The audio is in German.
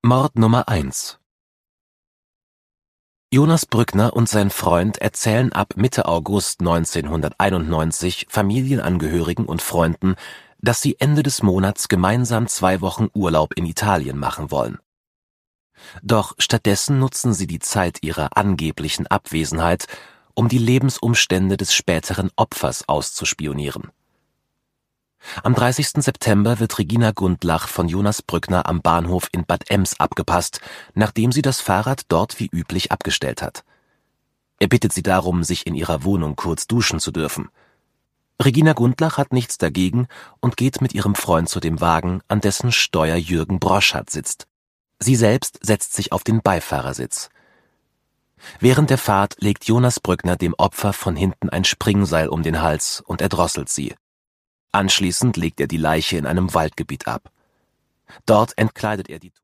Mord Nummer 1. Jonas Brückner und sein Freund erzählen ab Mitte August 1991 Familienangehörigen und Freunden, dass sie Ende des Monats gemeinsam 2 Wochen Urlaub in Italien machen wollen. Doch stattdessen nutzen sie die Zeit ihrer angeblichen Abwesenheit, um die Lebensumstände des späteren Opfers auszuspionieren. Am 30. September wird Regina Gundlach von Jonas Brückner am Bahnhof in Bad Ems abgepasst, nachdem sie das Fahrrad dort wie üblich abgestellt hat. Er bittet sie darum, sich in ihrer Wohnung kurz duschen zu dürfen. Regina Gundlach hat nichts dagegen und geht mit ihrem Freund zu dem Wagen, an dessen Steuer Jürgen Broschat sitzt. Sie selbst setzt sich auf den Beifahrersitz. Während der Fahrt legt Jonas Brückner dem Opfer von hinten ein Springseil um den Hals und erdrosselt sie. Anschließend legt er die Leiche in einem Waldgebiet ab. Dort entkleidet er die